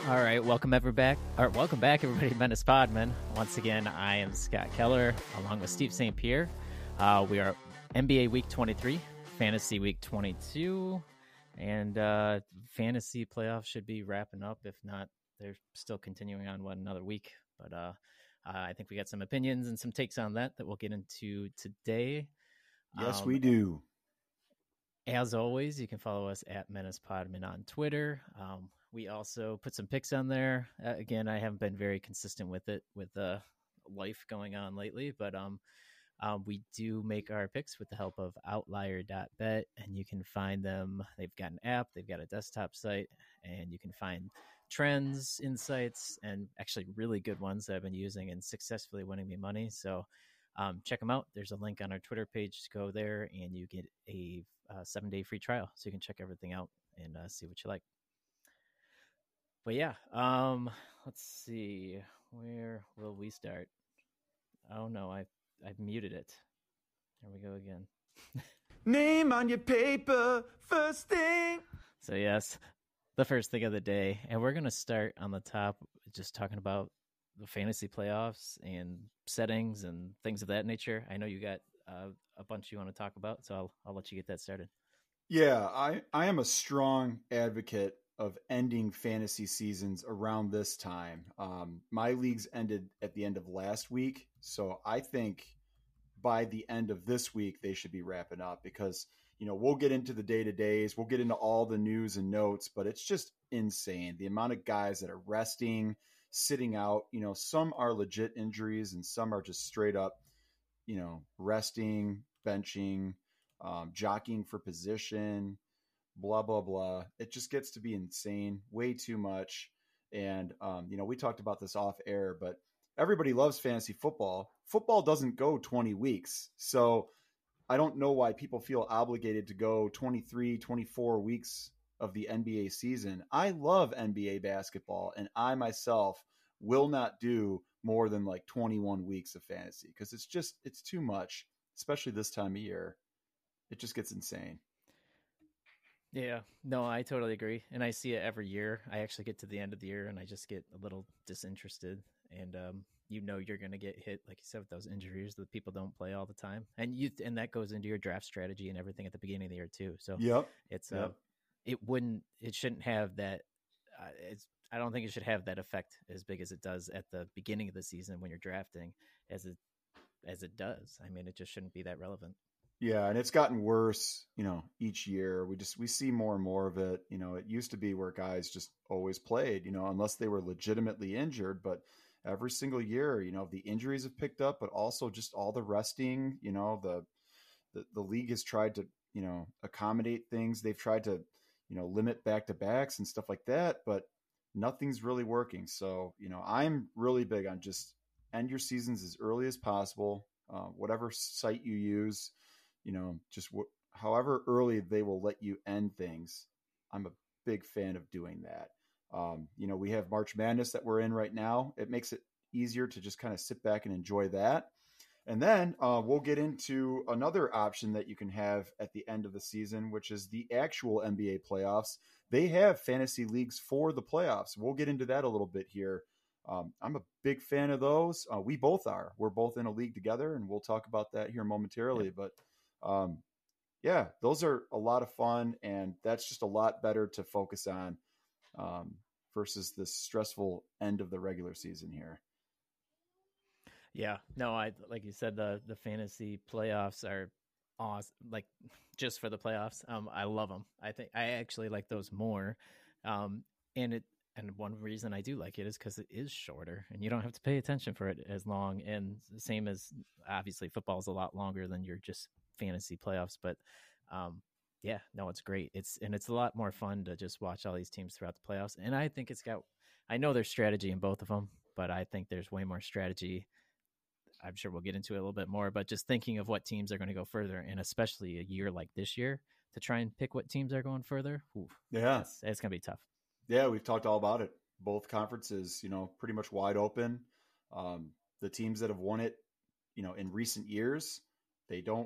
All right, welcome back, everybody to Menace Podman. Once again, I am Scott Keller, along with Steve St. Pierre. We are NBA Week 23, Fantasy Week 22, and Fantasy playoffs should be wrapping up. If not, they're still continuing on another week. But I think we got some opinions and some takes on that we'll get into today. Yes, we do. As always, you can follow us at Menace Podman on Twitter. We also put some picks on there. Again, I haven't been very consistent with it with life going on lately, but we do make our picks with the help of Outlier.bet, and you can find them. They've got an app, they've got a desktop site, and you can find trends, insights, and actually really good ones that I've been using and successfully winning me money. So check them out. There's a link on our Twitter page to go there, and you get a 7-day free trial, so you can check everything out and see what you like. But yeah, let's see, where will we start? Oh no, I've muted it. There we go again. Name on your paper, first thing. So yes, the first thing of the day, and we're gonna start on the top, just talking about the fantasy playoffs and settings and things of that nature. I know you got a bunch you want to talk about, so I'll let you get that started. Yeah, I am a strong advocate of ending fantasy seasons around this time. My leagues ended at the end of last week, so I think by the end of this week they should be wrapping up because we'll get into the day-to-days, we'll get into all the news and notes, but it's just insane the amount of guys that are resting, sitting out. Some are legit injuries and some are just straight up resting, benching, jockeying for position, blah, blah, blah. It just gets to be insane, way too much. And, we talked about this off air, but everybody loves fantasy football. Football doesn't go 20 weeks. So I don't know why people feel obligated to go 23, 24 weeks of the NBA season. I love NBA basketball, and I myself will not do more than like 21 weeks of fantasy because it's too much, especially this time of year. It just gets insane. Yeah, no, I totally agree. And I see it every year. I actually get to the end of the year and I just get a little disinterested. And you're going to get hit, like you said, with those injuries that people don't play all the time. And that goes into your draft strategy and everything at the beginning of the year too. So yep. It shouldn't have that. I don't think it should have that effect as big as it does at the beginning of the season when you're drafting as it does. I mean, it just shouldn't be that relevant. Yeah, and it's gotten worse, each year. We see more and more of it. It used to be where guys just always played, unless they were legitimately injured. But every single year, the injuries have picked up, but also just all the resting. The league has tried to, accommodate things. They've tried to, limit back-to-backs and stuff like that, but nothing's really working. So, I'm really big on just end your seasons as early as possible. Whatever site you use, however early they will let you end things. I'm a big fan of doing that. We have March Madness that we're in right now. It makes it easier to just kind of sit back and enjoy that. And then we'll get into another option that you can have at the end of the season, which is the actual NBA playoffs. They have fantasy leagues for the playoffs. We'll get into that a little bit here. I'm a big fan of those. We both are. We're both in a league together, and we'll talk about that here momentarily. But those are a lot of fun, and that's just a lot better to focus on versus the stressful end of the regular season here. Yeah, no, like you said, the fantasy playoffs are awesome. Like just for the playoffs, I love them. I think I actually like those more. And one reason I do like it is because it is shorter, and you don't have to pay attention for it as long. And the same as obviously football is a lot longer than your just fantasy playoffs, but it's great. It's a lot more fun to just watch all these teams throughout the playoffs. And I think I know there's strategy in both of them, but I think there's way more strategy. I'm sure we'll get into it a little bit more, but just thinking of what teams are going to go further, and especially a year like this year to try and pick what teams are going further. It's going to be tough. Yeah, we've talked all about it. Both conferences, pretty much wide open. The teams that have won it, in recent years, they don't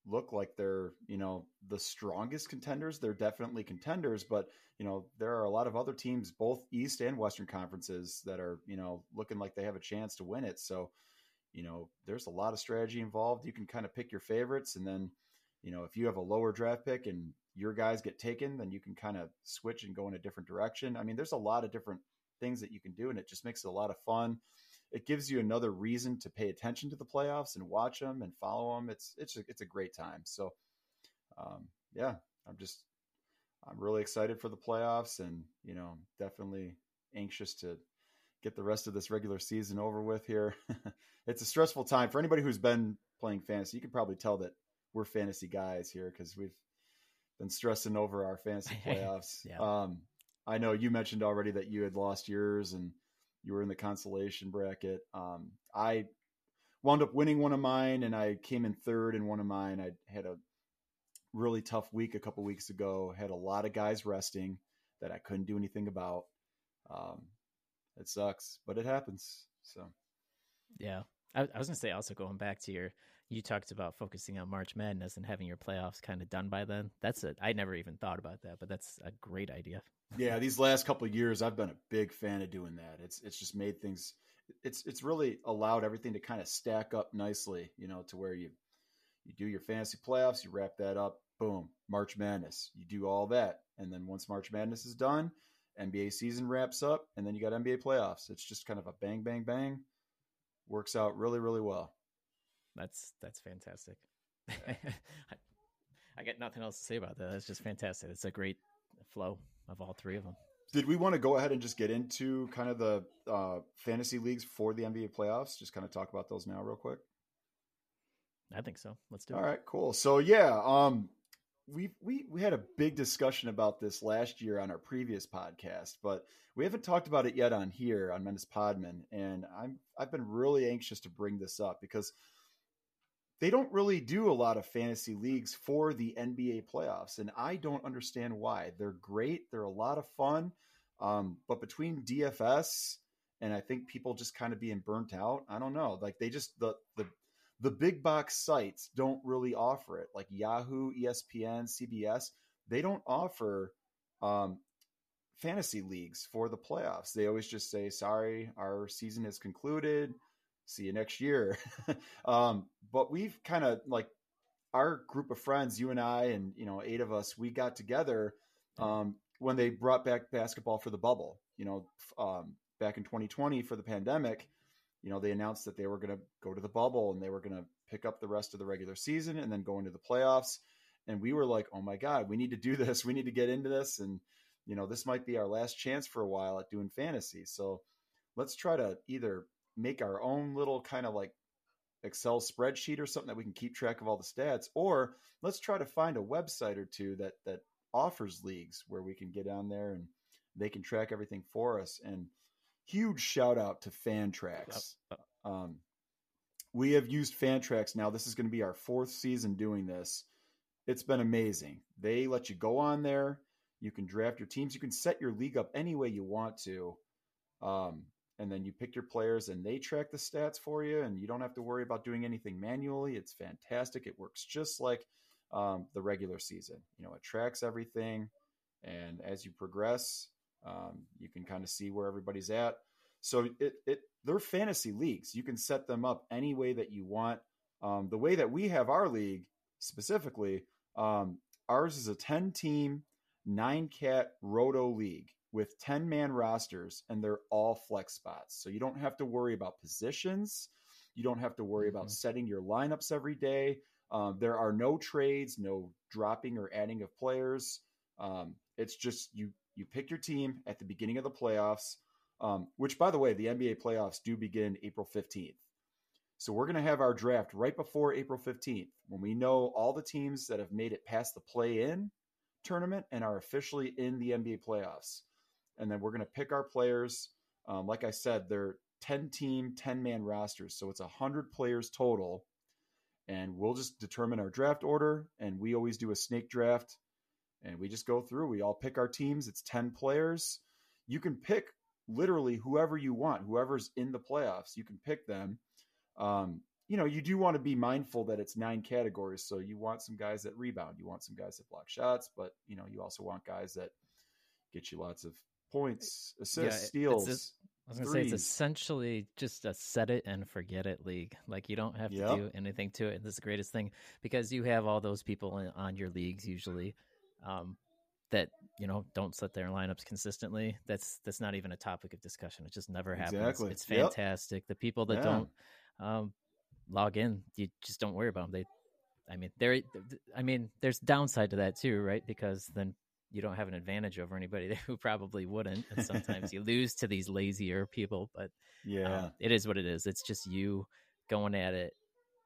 look like they're, the strongest contenders. They're definitely contenders, but there are a lot of other teams, both East and Western conferences, that are, looking like they have a chance to win it. So, there's a lot of strategy involved. You can kind of pick your favorites, and then, if you have a lower draft pick and your guys get taken, then you can kind of switch and go in a different direction. I mean, there's a lot of different things that you can do, and it just makes it a lot of fun. It gives you another reason to pay attention to the playoffs and watch them and follow them. It's a great time. So, yeah, I'm really excited for the playoffs, and definitely anxious to get the rest of this regular season over with here. It's a stressful time for anybody who's been playing fantasy. You can probably tell that we're fantasy guys here because we've been stressing over our fantasy playoffs. Yeah. I know you mentioned already that you had lost yours and you were in the consolation bracket. I wound up winning one of mine, and I came in third in one of mine. I had a really tough week a couple weeks ago, had a lot of guys resting that I couldn't do anything about. It sucks, but it happens. So, yeah. I was going to say, also going back to you talked about focusing on March Madness and having your playoffs kind of done by then. I never even thought about that, but that's a great idea. Yeah, these last couple of years, I've been a big fan of doing that. It's just made things, it's really allowed everything to kind of stack up nicely, to where you do your fantasy playoffs, you wrap that up, boom, March Madness. You do all that. And then once March Madness is done, NBA season wraps up, and then you got NBA playoffs. It's just kind of a bang, bang, bang. Works out really, really well. That's fantastic. I got nothing else to say about that. That's just fantastic. It's a great flow of all three of them. Did we want to go ahead and just get into kind of the fantasy leagues for the NBA playoffs? Just kind of talk about those now real quick. I think so. Let's do it. All right, cool. So yeah, we had a big discussion about this last year on our previous podcast, but we haven't talked about it yet on here on Menace Podman, and I've been really anxious to bring this up because they don't really do a lot of fantasy leagues for the NBA playoffs, and I don't understand why. They're great, they're a lot of fun, but between DFS and I think people just kind of being burnt out, I don't know. Like they just the big box sites don't really offer it. Like Yahoo, ESPN, CBS, they don't offer fantasy leagues for the playoffs. They always just say, sorry, our season is concluded. See you next year. But we've kind of like our group of friends, you and I, and 8 of us, we got together when they brought back basketball for the bubble. Back in 2020 for the pandemic. They announced that they were going to go to the bubble and they were going to pick up the rest of the regular season and then go into the playoffs. And we were like, oh my God, we need to do this. We need to get into this. And, this might be our last chance for a while at doing fantasy. So let's try to either make our own little kind of like Excel spreadsheet or something that we can keep track of all the stats, or let's try to find a website or two that offers leagues where we can get on there and they can track everything for us. And huge shout out to Fantrax. We have used Fantrax now. This is going to be our 4th season doing this. It's been amazing. They let you go on there. You can draft your teams. You can set your league up any way you want to. And then you pick your players and they track the stats for you, and you don't have to worry about doing anything manually. It's fantastic. It works just like the regular season. It tracks everything. And as you progress, you can kind of see where everybody's at. So they're fantasy leagues. You can set them up any way that you want. The way that we have our league specifically, ours is a 10-team, 9-cat roto league with 10-man rosters, and they're all flex spots. So you don't have to worry about positions. You don't have to worry about setting your lineups every day. There are no trades, no dropping or adding of players. It's just you pick your team at the beginning of the playoffs, which, by the way, the NBA playoffs do begin April 15th. So we're going to have our draft right before April 15th when we know all the teams that have made it past the play-in tournament and are officially in the NBA playoffs. And then we're going to pick our players. Like I said, they're 10-team, 10-man rosters. So it's 100 players total. And we'll just determine our draft order. And we always do a snake draft. And we just go through. We all pick our teams. It's 10 players. You can pick literally whoever you want, whoever's in the playoffs. You can pick them. you do want to be mindful that it's 9 categories. So you want some guys that rebound, you want some guys that block shots, but you also want guys that get you lots of points, assists, steals. I was going to say, it's essentially just a set it and forget it league. Like, you don't have to do anything to it. And this is the greatest thing, because you have all those people on your leagues usually that, don't set their lineups consistently. That's not even a topic of discussion. It just never happens. Exactly. It's fantastic. The people that don't log in, you just don't worry about them. There's downside to that too, right? Because then you don't have an advantage over anybody who probably wouldn't. And sometimes you lose to these lazier people, but it is what it is. It's just you going at it.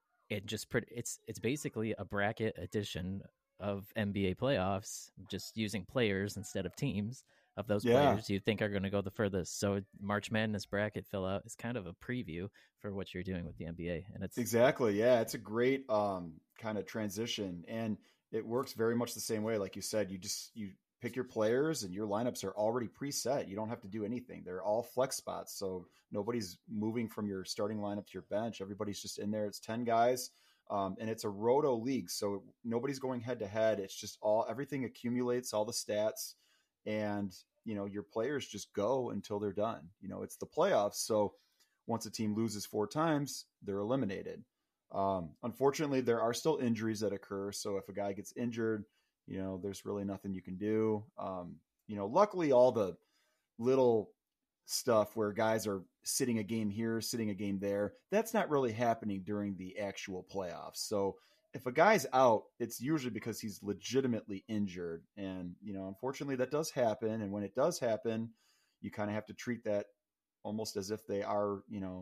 It's basically a bracket edition of NBA playoffs, just using players instead of teams of those players you think are going to go the furthest. So March Madness bracket fill out is kind of a preview for what you're doing with the NBA. And it's exactly. Yeah. It's a great kind of transition, and it works very much the same way. Like you said, you pick your players and your lineups are already preset. You don't have to do anything. They're all flex spots. So nobody's moving from your starting lineup to your bench. Everybody's just in there. It's 10 guys. And it's a roto league. So nobody's going head to head. It's just everything accumulates, all the stats, and your players just go until they're done. It's the playoffs. So once a team loses 4 times, they're eliminated. Unfortunately, there are still injuries that occur. So if a guy gets injured, there's really nothing you can do. Luckily, all the little stuff where guys are sitting a game here, sitting a game there, that's not really happening during the actual playoffs. So if a guy's out, it's usually because he's legitimately injured. And, unfortunately that does happen. And when it does happen, you kind of have to treat that almost as if they are,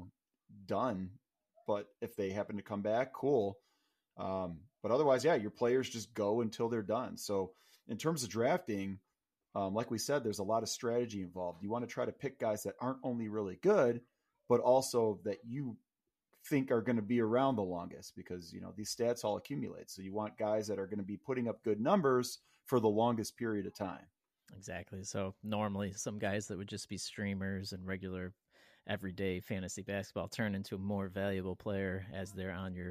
done. But if they happen to come back, cool. But otherwise, your players just go until they're done. So in terms of drafting, like we said, there's a lot of strategy involved. You want to try to pick guys that aren't only really good, but also that you think are going to be around the longest, because, these stats all accumulate. So you want guys that are going to be putting up good numbers for the longest period of time. Exactly. So normally some guys that would just be streamers and regular everyday fantasy basketball turn into a more valuable player as they're on your,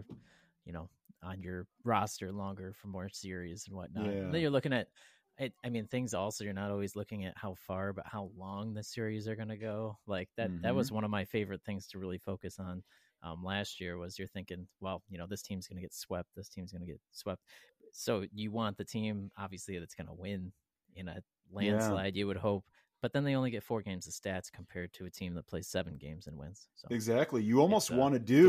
on your roster longer for more series and whatnot. And then you're looking at, things also, you're not always looking at how far, but how long the series are going to go. Like that, that was one of my favorite things to really focus on last year, was you're thinking, well, this team's going to get swept. This team's going to get swept. So you want the team, obviously, that's going to win in a landslide, you would hope. But then they only get 4 games of stats compared to a team that plays 7 games and wins. So exactly. You almost want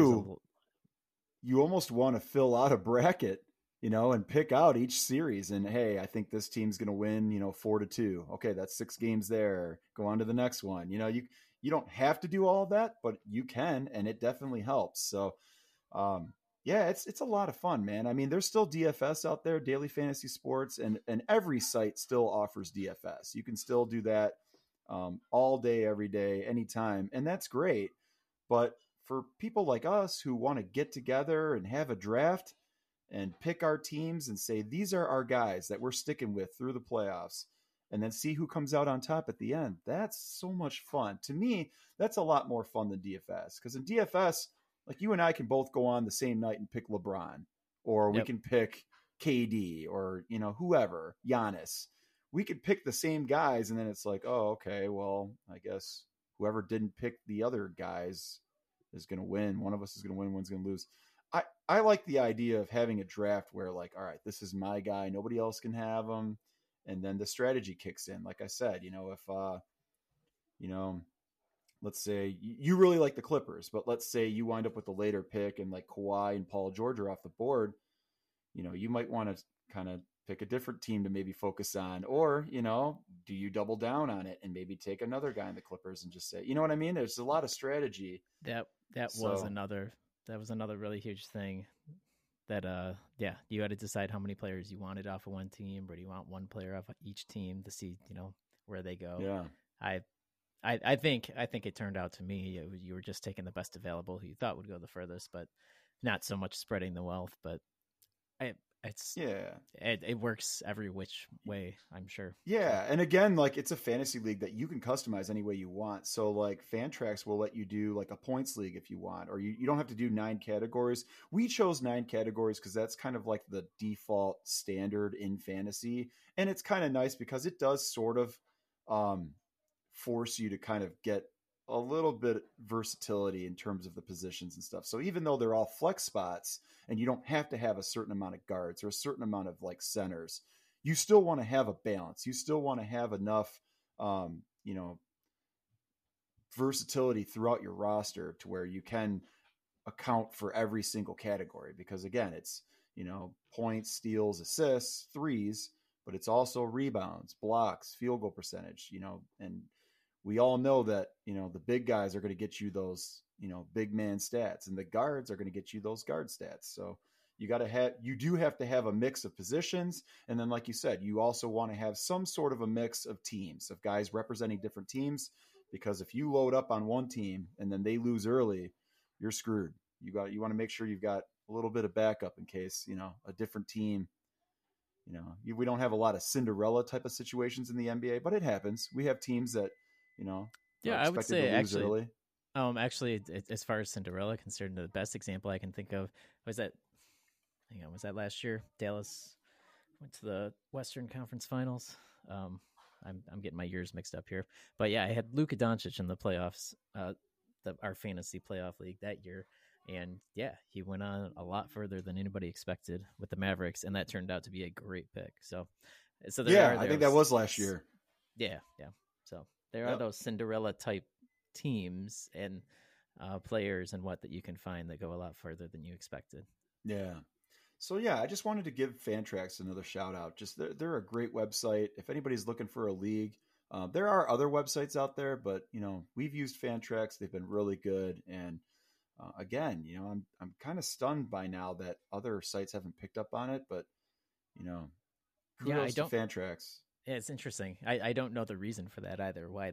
to fill out a bracket, and pick out each series. And hey, I think this team's going to win, 4-2. Okay, that's 6 games there. Go on to the next one. You don't have to do all of that, but you can, and it definitely helps. So, it's a lot of fun, man. There's still DFS out there, Daily Fantasy Sports, and every site still offers DFS. You can still do that all day, every day, anytime, and that's great. But for people like us who want to get together and have a draft and pick our teams and say, these are our guys that we're sticking with through the playoffs, and then see who comes out on top at the end, that's so much fun. To me, that's a lot more fun than DFS, because in DFS, like, you and I can both go on the same night and pick LeBron, or we can pick KD, or, whoever, Giannis. We could pick the same guys, and then it's like, oh, okay, well, I guess whoever didn't pick the other guys is going to win. One of us is going to win, one's going to lose. I like the idea of having a draft where, like, all right, this is my guy, nobody else can have him. And then the strategy kicks in. Like I said, if, let's say you really like the Clippers, but let's say you wind up with a later pick and like Kawhi and Paul George are off the board, you might want to kind of pick a different team to maybe focus on, or, do you double down on it and maybe take another guy in the Clippers and just say, you know what I mean? There's a lot of strategy. That was another really huge thing. That you had to decide how many players you wanted off of one team, or do you want one player off of each team to see, where they go. Yeah. I think it turned out, to me, you were just taking the best available who you thought would go the furthest, but not so much spreading the wealth. But It's Yeah. it works every which way, I'm sure. Yeah, and again, like it's a fantasy league that you can customize any way you want. So like Fantrax will let you do like a points league if you want, or you don't have to do 9 categories. We chose 9 categories because that's kind of like the default standard in fantasy. And it's kind of nice because it does sort of um, force you to kind of get a little bit versatility in terms of the positions and stuff. So even though they're all flex spots and you don't have to have a certain amount of guards or a certain amount of like centers, you still want to have a balance. You still want to have enough, you know, versatility throughout your roster to where you can account for every single category. Because again, it's, you know, points, steals, assists, threes, but it's also rebounds, blocks, field goal percentage, you know, and we all know that, you know, the big guys are going to get you those, you know, big man stats, and the guards are going to get you those guard stats. So you do have to have a mix of positions. And then, like you said, you also want to have some sort of a mix of teams, of guys representing different teams, because if you load up on one team and then they lose early, you're screwed. You want to make sure you've got a little bit of backup in case, you know, a different team, you know, we don't have a lot of Cinderella type of situations in the NBA, but it happens. We have teams that, you know, Yeah, are I would expected say to lose early. actually, as far as Cinderella concerned, the best example I can think of was that, was that last year? Dallas went to the Western Conference Finals. I'm getting my years mixed up here, but yeah, I had Luka Doncic in the playoffs, our fantasy playoff league that year, and yeah, he went on a lot further than anybody expected with the Mavericks, and that turned out to be a great pick. So I think that was last year. Yeah. So there are those Cinderella type teams and players and what that you can find that go a lot further than you expected. Yeah. So yeah, I just wanted to give Fantrax another shout out. Just they're a great website. If anybody's looking for a league, there are other websites out there, but you know, we've used Fantrax. They've been really good. And again, you know, I'm kind of stunned by now that other sites haven't picked up on it. But you know, kudos to Fantrax. Yeah, it's interesting. I don't know the reason for that either. Why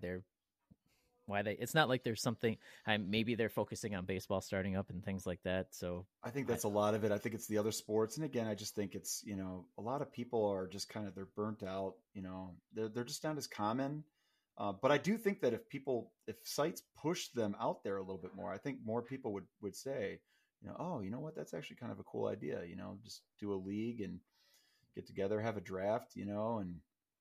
they it's not like there's something, maybe they're focusing on baseball starting up and things like that. So I think that's a lot of it. I think it's the other sports. And again, I just think it's, you know, a lot of people are just kind of, they're burnt out, you know, they're just not as common. But I do think that if sites push them out there a little bit more, I think more people would say, you know, oh, you know what, that's actually kind of a cool idea, you know, just do a league and get together, have a draft, you know, and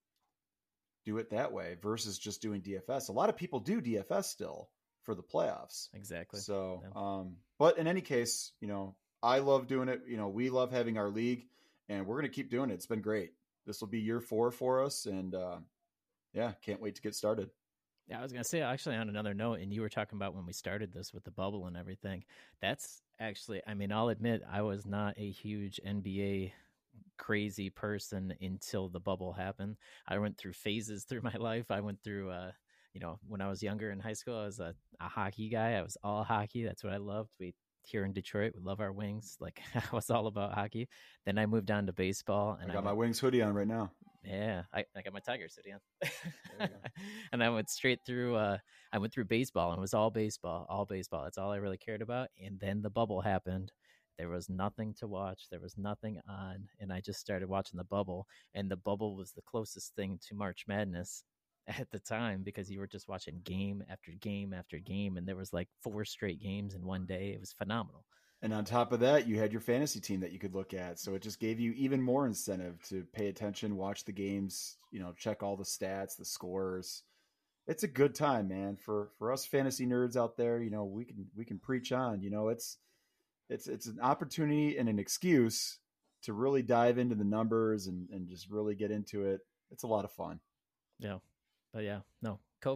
do it that way versus just doing DFS. A lot of people do DFS still for the playoffs. Exactly. So, yeah. But in any case, you know, I love doing it. You know, we love having our league, and we're going to keep doing it. It's been great. This will be year 4 for us, and yeah, can't wait to get started. Yeah, I was going to say, actually, on another note, and you were talking about when we started this with the bubble and everything, that's actually, I mean, I'll admit I was not a huge NBA crazy person until the bubble happened. I went through phases through my life. I went through, you know, when I was younger in high school, I was a hockey guy. I was all hockey. That's what I loved. We here in Detroit, we love our Wings. Like I was all about hockey. Then I moved on to baseball, and I got my Wings hoodie on right now. Yeah, I got my Tigers hoodie on. And I went straight through. I went through baseball, and it was all baseball, all baseball. That's all I really cared about. And then the bubble happened. There was nothing to watch. There was nothing on. And I just started watching the bubble. And the bubble was the closest thing to March Madness at the time because you were just watching game after game after game. And there was like 4 straight games in one day. It was phenomenal. And on top of that, you had your fantasy team that you could look at. So it just gave you even more incentive to pay attention, watch the games, you know, check all the stats, the scores. It's a good time, man. For us fantasy nerds out there, you know, we can preach on. You know, it's an opportunity and an excuse to really dive into the numbers and just really get into it. It's a lot of fun. Yeah. But yeah, no,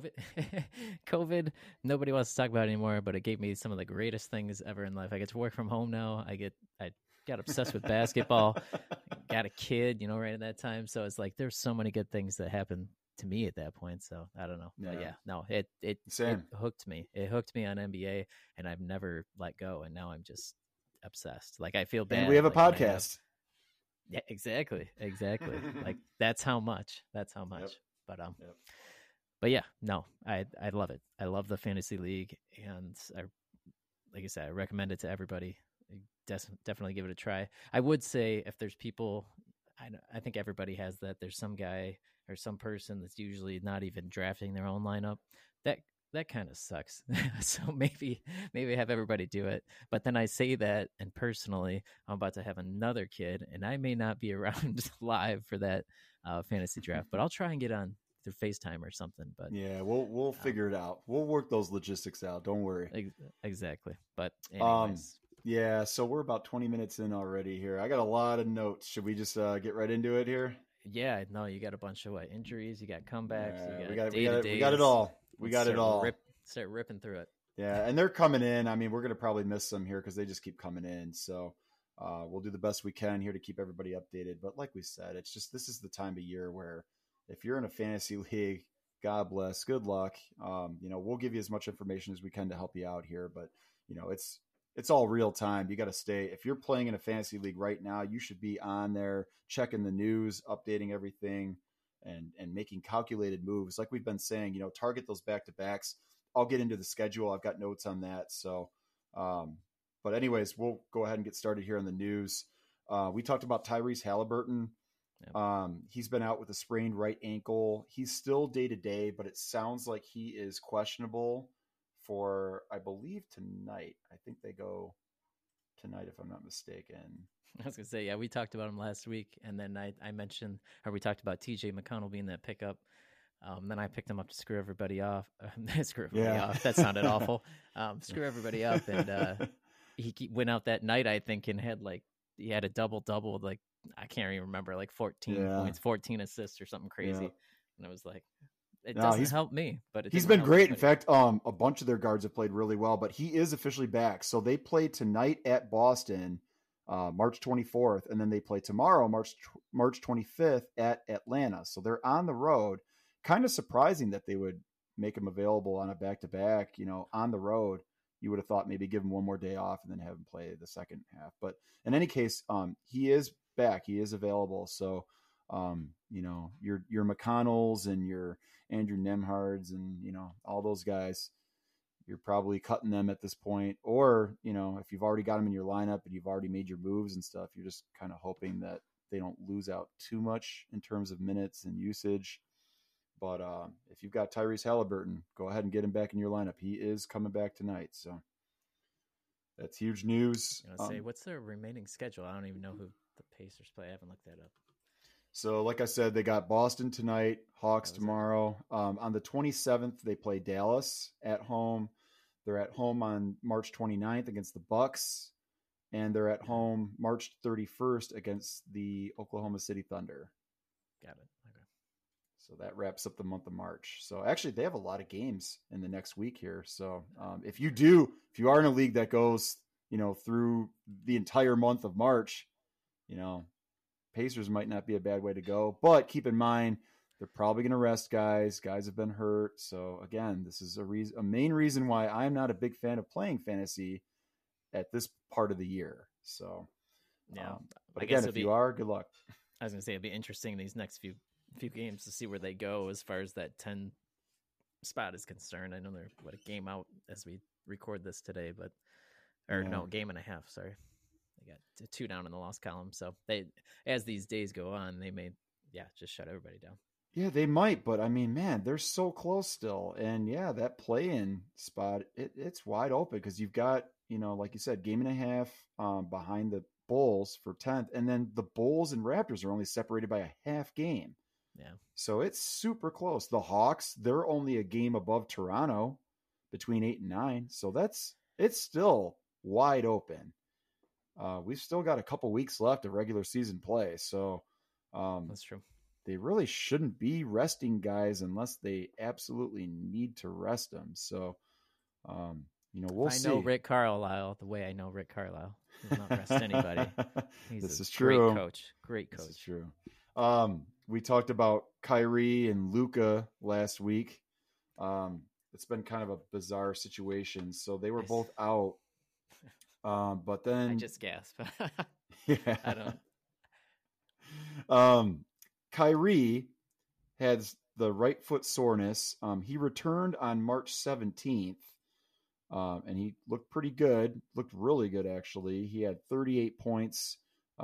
COVID, nobody wants to talk about it anymore, but it gave me some of the greatest things ever in life. I get to work from home now. I got obsessed with basketball, got a kid, you know, right at that time. So it's like, there's so many good things that happened to me at that point. So I don't know. Yeah. But yeah, no, it hooked me. It hooked me on NBA, and I've never let go. And now I'm just obsessed. Like I feel bad. And we have a podcast. Yeah, exactly. Like that's how much. Yep. But yeah, no, I love it. I love the fantasy league, and like I said, I recommend it to everybody. definitely give it a try. I would say if there's people, I think everybody has that. There's some guy or some person that's usually not even drafting their own lineup. That kind of sucks. So maybe have everybody do it. But then I say that, and personally, I'm about to have another kid, and I may not be around live for that fantasy draft. But I'll try and get on through FaceTime or something. But yeah, we'll figure it out. We'll work those logistics out. Don't worry. Exactly. But anyways. Yeah, so we're about 20 minutes in already here. I got a lot of notes. Should we just get right into it here? Yeah, no, you got a bunch of injuries, you got comebacks, Yeah, you got we got it all. We got it all. Start ripping through it. Yeah, and they're coming in. I mean, we're going to probably miss some here because they just keep coming in. So we'll do the best we can here to keep everybody updated. But like we said, it's just this is the time of year where if you're in a fantasy league, God bless, good luck. We'll give you as much information as we can to help you out here. But, it's all real time. You got to stay. If you're playing in a fantasy league right now, you should be on there checking the news, updating everything, and making calculated moves. Like we've been saying, target those back-to-backs. I'll get into the schedule. I've got notes on that. So, but anyways, we'll go ahead and get started here on the news. We talked about Tyrese Halliburton. Yep. He's been out with a sprained right ankle. He's still day-to-day, but it sounds like he is questionable for, I believe, tonight. I think they go tonight, if I'm not mistaken. I was going to say, yeah, we talked about him last week, and then I mentioned, or we talked about TJ McConnell being that pickup. Then I picked him up to screw everybody off. Off. That sounded awful. Screw everybody up, and he went out that night, I think, and he had a double-double, I can't even remember, 14 points, 14 assists or something crazy. Yeah. And I was like, it doesn't help me, but he's been great. In fact, a bunch of their guards have played really well, but he is officially back. So they play tonight at Boston, March 24th, and then they play tomorrow, March 25th at Atlanta. So they're on the road. Kind of surprising that they would make him available on a back-to-back, on the road. You would have thought maybe give him one more day off and then have him play the second half. But in any case, he is back. He is available. So, your McConnells and your Andrew Nemhards and, all those guys, you're probably cutting them at this point. Or, if you've already got them in your lineup and you've already made your moves and stuff, you're just kind of hoping that they don't lose out too much in terms of minutes and usage. But if you've got Tyrese Halliburton, go ahead and get him back in your lineup. He is coming back tonight. So that's huge news. I was going to say, what's their remaining schedule? I don't even know who the Pacers play. I haven't looked that up. So, like I said, they got Boston tonight, Hawks tomorrow. On the 27th, they play Dallas at home. They're at home on March 29th against the Bucks, and they're at home March 31st against the Oklahoma City Thunder. Got it. Okay. So that wraps up the month of March. So actually, they have a lot of games in the next week here. So if you are in a league that goes, through the entire month of March, Pacers might not be a bad way to go, but keep in mind, they're probably going to rest guys. Guys have been hurt. So again, this is a main reason why I'm not a big fan of playing fantasy at this part of the year. So, yeah. But again, if you are, good luck. I was going to say, it'd be interesting these next few games to see where they go as far as that 10 spot is concerned. I know they're a game out as we record this today, game and a half. Sorry. They got 2 down in the loss column. So as these days go on, they may, just shut everybody down. Yeah, they might, but I mean, man, they're so close still. And that play-in spot, it's wide open because you've got, like you said, game and a half behind the Bulls for 10th. And then the Bulls and Raptors are only separated by a half game. Yeah. So it's super close. The Hawks, they're only a game above Toronto between 8 and 9. So it's still wide open. We've still got a couple weeks left of regular season play. So that's true. They really shouldn't be resting guys unless they absolutely need to rest them. So, we'll see. I know Rick Carlisle the way I know Rick Carlisle. He does not rest anybody. This is true. Great coach. This is true. We talked about Kyrie and Luka last week. It's been kind of a bizarre situation. So they were both out. But then I just gasped. Yeah. I don't. Kyrie had the right foot soreness. He returned on March 17th. And he looked pretty good, looked really good, actually. He had 38 points,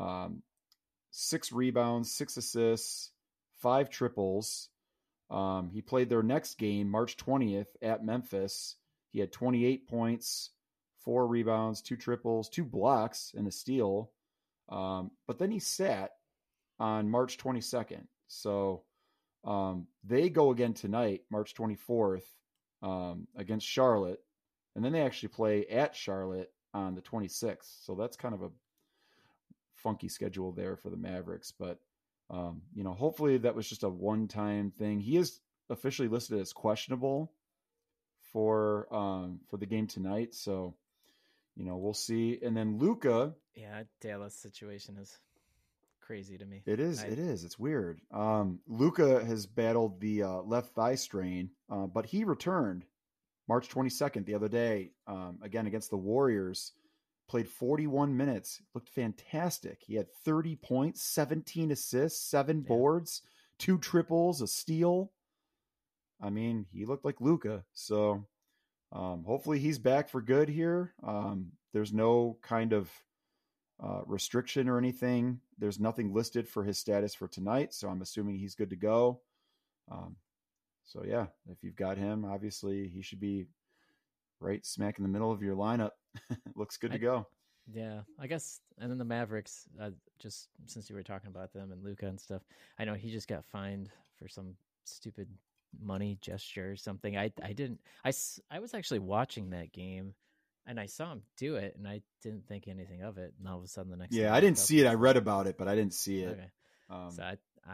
6 rebounds, 6 assists, 5 triples. He played their next game, March 20th, at Memphis. He had 28 points, 4 rebounds, 2 triples, 2 blocks, and a steal. But then he sat on March 22nd. So they go again tonight, March 24th, against Charlotte. And then they actually play at Charlotte on the 26th. So that's kind of a funky schedule there for the Mavericks. But, hopefully that was just a one-time thing. He is officially listed as questionable for the game tonight. So, we'll see. And then Luka. Yeah, Dallas situation is crazy to me. It is. It's weird. Luka has battled the left thigh strain, but he returned March 22nd, the other day, again against the Warriors, played 41 minutes, looked fantastic. He had 30 points, 17 assists, 7 boards, 2 triples, a steal. I mean, he looked like Luka. So hopefully he's back for good here. There's no kind of restriction or anything. There's nothing listed for his status for tonight, so I'm assuming he's good to go. So yeah, if you've got him, obviously he should be right smack in the middle of your lineup. Looks good to go. Yeah, I guess. And then the Mavericks, just since you were talking about them and Luka and stuff, I know he just got fined for some stupid money gesture or something. I was actually watching that game and I saw him do it and I didn't think anything of it. And all of a sudden the next I didn't see it. I read about it, but I didn't see it. Okay. So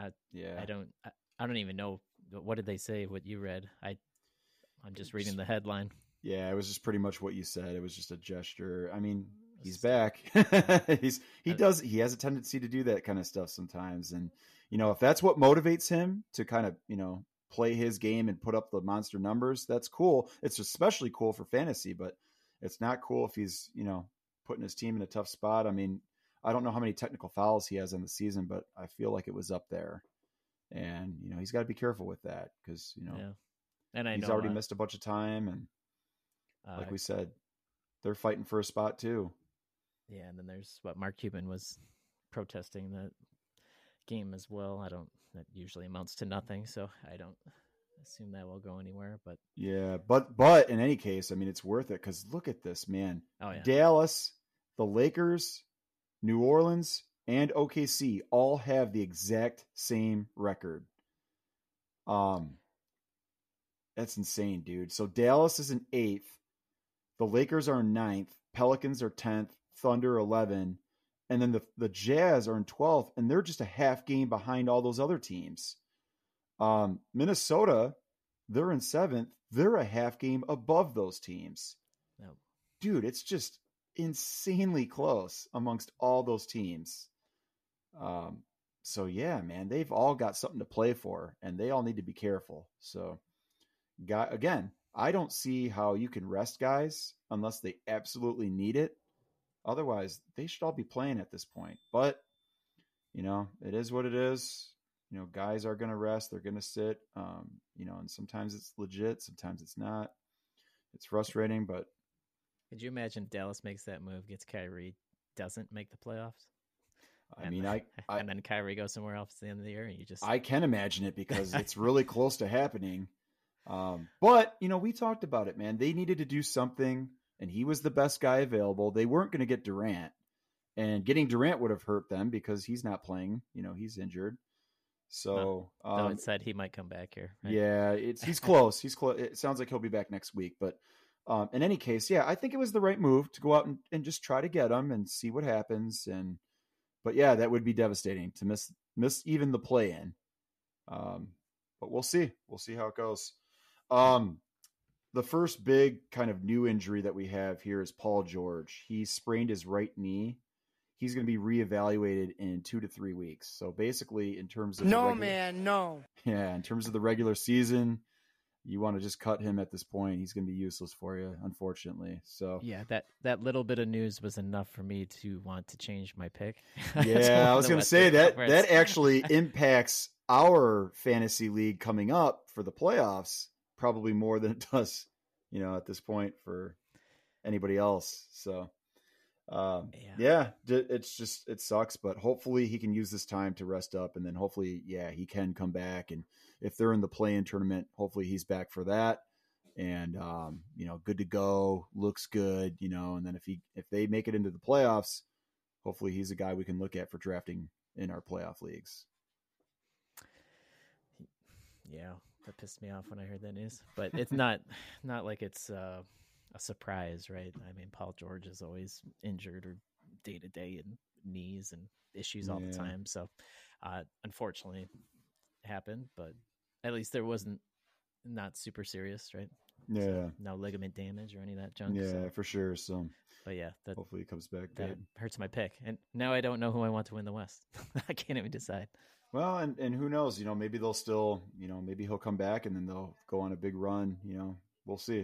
I don't even know. What did they say? What you read? I'm just reading the headline. Yeah, it was just pretty much what you said. It was just a gesture. I mean, he's back. He has a tendency to do that kind of stuff sometimes. And, if that's what motivates him to kind of, play his game and put up the monster numbers, that's cool. It's especially cool for fantasy, but it's not cool if he's, putting his team in a tough spot. I mean, I don't know how many technical fouls he has in the season, but I feel like it was up there. And, he's got to be careful with that because, and he's already missed a bunch of time. And like we said, they're fighting for a spot too. Yeah. And then there's Mark Cuban was protesting that game as well. That usually amounts to nothing. So I don't assume that will go anywhere, but yeah, but in any case, I mean, it's worth it. Cause look at this, man. Oh yeah. Dallas, the Lakers, New Orleans, and OKC all have the exact same record. That's insane, dude. So Dallas is in 8th. The Lakers are in 9th. Pelicans are 10th. Thunder 11. And then the Jazz are in 12th, and they're just a half game behind all those other teams. Minnesota, they're in 7th. They're a half game above those teams. Yep. Dude, it's just insanely close amongst all those teams. So yeah, man, they've all got something to play for and they all need to be careful. So again, I don't see how you can rest guys unless they absolutely need it. Otherwise they should all be playing at this point, but it is what it is. Guys are going to rest. They're going to sit, and sometimes it's legit. Sometimes it's not. It's frustrating, but could you imagine Dallas makes that move, gets Kyrie, doesn't make the playoffs? And then Kyrie goes somewhere else at the end of the year, and I can imagine it because it's really close to happening. But we talked about it, man. They needed to do something, and he was the best guy available. They weren't going to get Durant, and getting Durant would have hurt them because he's not playing. He's injured. So though it said he might come back here. Right? Yeah, he's close. He's close. It sounds like he'll be back next week, but. In any case, yeah, I think it was the right move to go out and just try to get him and see what happens. But yeah, that would be devastating to miss even the play in. But we'll see. We'll see how it goes. The first big kind of new injury that we have here is Paul George. He sprained his right knee. He's going to be reevaluated in 2 to 3 weeks. So basically, in terms of in terms of the regular season, you want to just cut him at this point. He's going to be useless for you, unfortunately. So yeah, that little bit of news was enough for me to want to change my pick. Yeah, I was going to say that actually impacts our fantasy league coming up for the playoffs probably more than it does, at this point for anybody else. So, it sucks, but hopefully he can use this time to rest up, and then hopefully, he can come back. And if they're in the play-in tournament, hopefully he's back for that. And, good to go, looks good, and then if they make it into the playoffs, hopefully he's a guy we can look at for drafting in our playoff leagues. Yeah, that pissed me off when I heard that news, but it's not like it's a surprise, right? I mean, Paul George is always injured or day to day and knees and issues all the time. So, unfortunately, it happened, but at least there wasn't not super serious, right? Yeah. So, no ligament damage or any of that junk. Yeah, for sure. So, but that hopefully he comes back. That hurts my pick, and now I don't know who I want to win the West. I can't even decide. Well, and who knows? Maybe they'll still, maybe he'll come back and then they'll go on a big run. We'll see.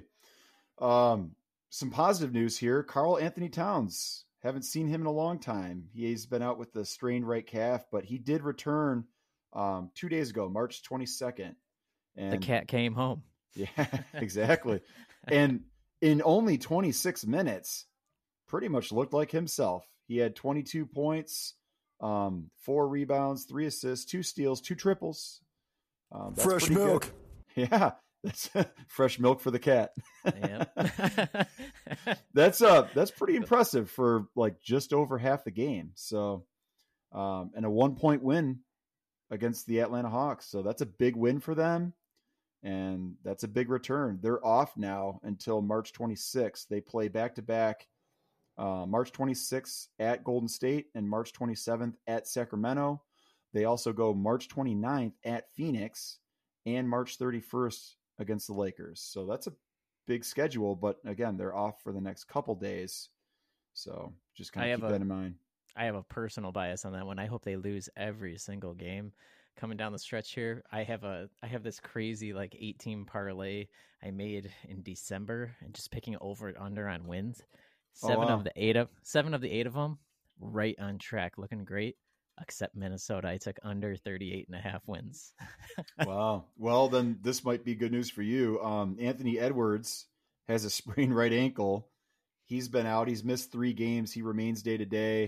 Some positive news here. Karl Anthony Towns. Haven't seen him in a long time. He's been out with the strained right calf, but he did return 2 days ago, March 22nd. And the cat came home. Yeah, exactly. And in only 26 minutes, pretty much looked like himself. He had 22 points, 4 rebounds, 3 assists, 2 steals, 2 triples. Fresh milk. Good. Yeah, that's fresh milk for the cat. Yep. That's pretty impressive for like just over half the game. So, and a 1-point win against the Atlanta Hawks. So that's a big win for them. And that's a big return. They're off now until March 26th. They play back-to-back March 26th at Golden State and March 27th at Sacramento. They also go March 29th at Phoenix and March 31st against the Lakers. So that's a big schedule, but again, they're off for the next couple days. So just kind of keep that in mind. I have a personal bias on that one. I hope they lose every single game coming down the stretch here. I have this crazy like 18 parlay I made in December and just picking over and under on wins. 7 of the 8 of them right on track, looking great, except Minnesota. I took under 38.5 wins. Wow. Well, then this might be good news for you. Anthony Edwards has a sprained right ankle. He's been out. He's missed 3 games. He remains day to day.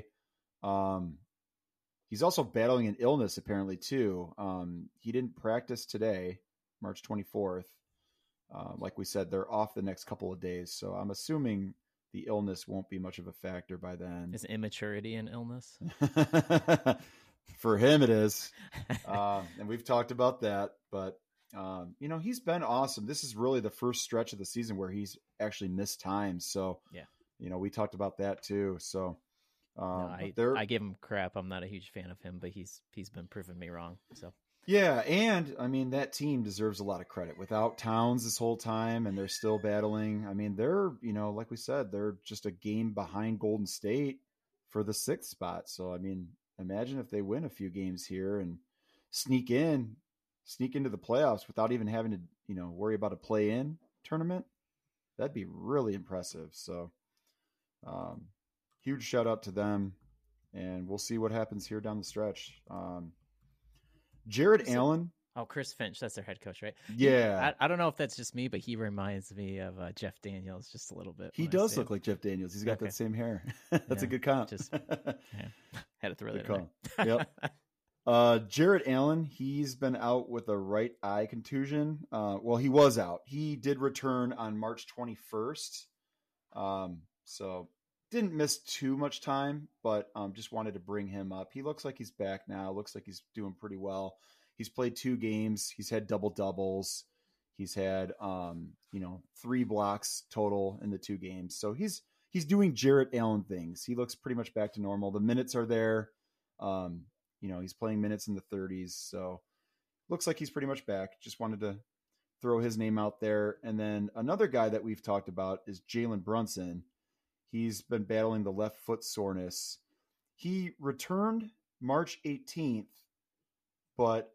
He's also battling an illness apparently too. He didn't practice today, March 24th. Like we said, they're off the next couple of days. So I'm assuming the illness won't be much of a factor by then. Is immaturity an illness? For him, it is. And we've talked about that, but he's been awesome. This is really the first stretch of the season where he's actually missed time. So, we talked about that too. So, I give him crap. I'm not a huge fan of him, but he's been proving me wrong. So yeah, and I mean that team deserves a lot of credit. Without Towns this whole time, and they're still battling. I mean, they're like we said, they're just a game behind Golden State for the 6th spot. So I mean, imagine if they win a few games here and sneak into the playoffs without even having to worry about a play-in tournament. That'd be really impressive. So. Huge shout out to them, and we'll see what happens here down the stretch. Jared Allen. Oh, Chris Finch, that's their head coach, right? Yeah. I don't know if that's just me, but he reminds me of Jeff Daniels just a little bit. He does look like Jeff Daniels. He's got that same hair. That's a good comp. Had to throw that in there. Yep. Jared Allen, he's been out with a right eye contusion. Well, he was out. He did return on March 21st. So didn't miss too much time, but just wanted to bring him up. He looks like he's back now. Looks like he's doing pretty well. He's played 2 games. He's had double doubles. He's had 3 blocks total in the 2 games. So he's doing Jared Allen things. He looks pretty much back to normal. The minutes are there. He's playing minutes in the 30s. So looks like he's pretty much back. Just wanted to throw his name out there. And then another guy that we've talked about is Jalen Brunson. He's been battling the left foot soreness. He returned March 18th, but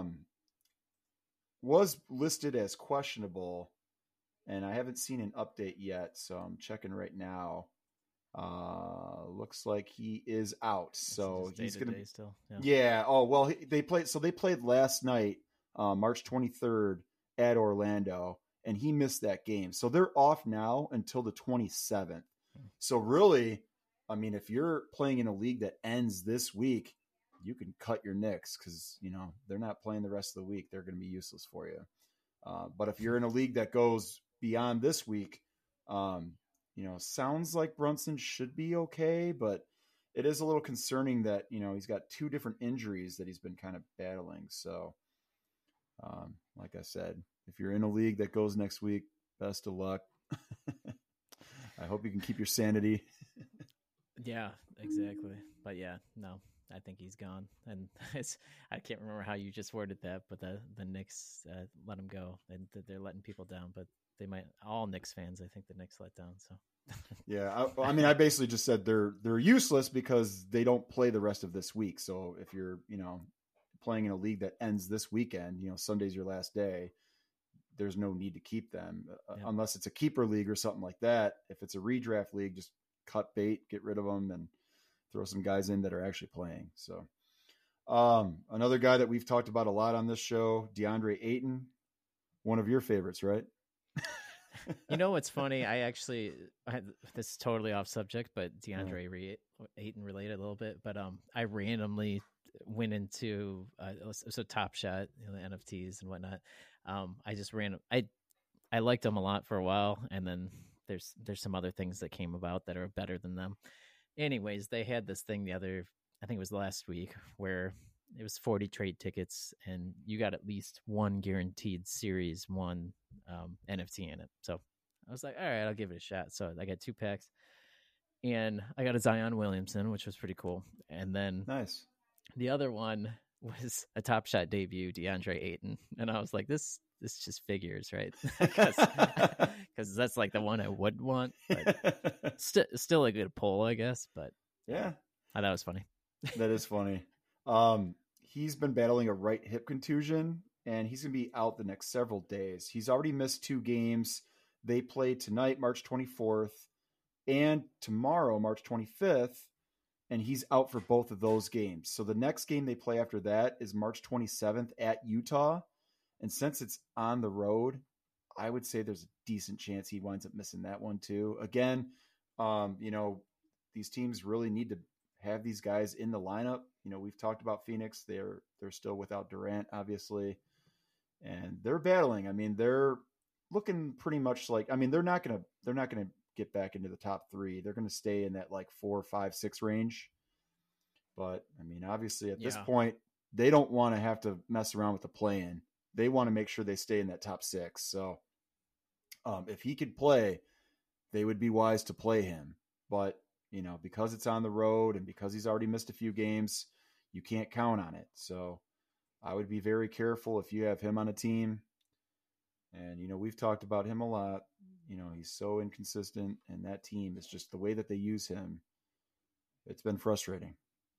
was listed as questionable, and I haven't seen an update yet, so I'm checking right now. Looks like he is out, so he's going to still. Yeah. Oh well, they played. So they played last night, March 23rd at Orlando, and he missed that game. So they're off now until the 27th. So really, I mean, if you're playing in a league that ends this week, you can cut your Knicks because, they're not playing the rest of the week. They're going to be useless for you. But if you're in a league that goes beyond this week, sounds like Brunson should be okay, but it is a little concerning that, he's got 2 different injuries that he's been kind of battling. So, like I said, if you're in a league that goes next week, best of luck. I hope you can keep your sanity. Yeah, exactly. But yeah, no, I think he's gone. And I can't remember how you just worded that, but the Knicks let him go, and they're letting people down. But they might, all Knicks fans, I think the Knicks let down. So yeah, I basically just said they're useless because they don't play the rest of this week. So if you're playing in a league that ends this weekend, Sunday's your last day, there's no need to keep them unless it's a keeper league or something like that. If it's a redraft league, just cut bait, get rid of them, and throw some guys in that are actually playing. So another guy that we've talked about a lot on this show, DeAndre Ayton, one of your favorites, right? What's funny? This is totally off subject, but DeAndre Ayton related a little bit. But I randomly went into so Top Shot, the NFTs and whatnot. I liked them a lot for a while, and then there's some other things that came about that are better than them. Anyways, they had this thing I think it was last week, where it was 40 trade tickets, and you got at least one guaranteed Series 1 NFT in it. So I was like, all right, I'll give it a shot. So I got 2 packs, and I got a Zion Williamson, which was pretty cool. And then nice. The other one was a Top Shot debut, DeAndre Ayton. And I was like, this just figures, right? Because that's like the one I would want. But still a good pull, I guess. But yeah, I thought it was funny. That is funny. He's been battling a right hip contusion, and he's going to be out the next several days. He's already missed 2 games. They play tonight, March 24th, and tomorrow, March 25th, and he's out for both of those games. So the next game they play after that is March 27th at Utah. And since it's on the road, I would say there's a decent chance he winds up missing that one too. Again, these teams really need to have these guys in the lineup. We've talked about Phoenix. They're still without Durant, obviously, and they're battling. I mean, they're looking pretty much like, they're not going to get back into the top 3. They're going to stay in that like 4, 5, 6 range. But obviously at this point, they don't want to have to mess around with the play-in. They want to make sure they stay in that top 6. So if he could play, they would be wise to play him. But because it's on the road and because he's already missed a few games, you can't count on it. So I would be very careful if you have him on a team. And, we've talked about him a lot. He's so inconsistent, and that team is just the way that they use him. It's been frustrating.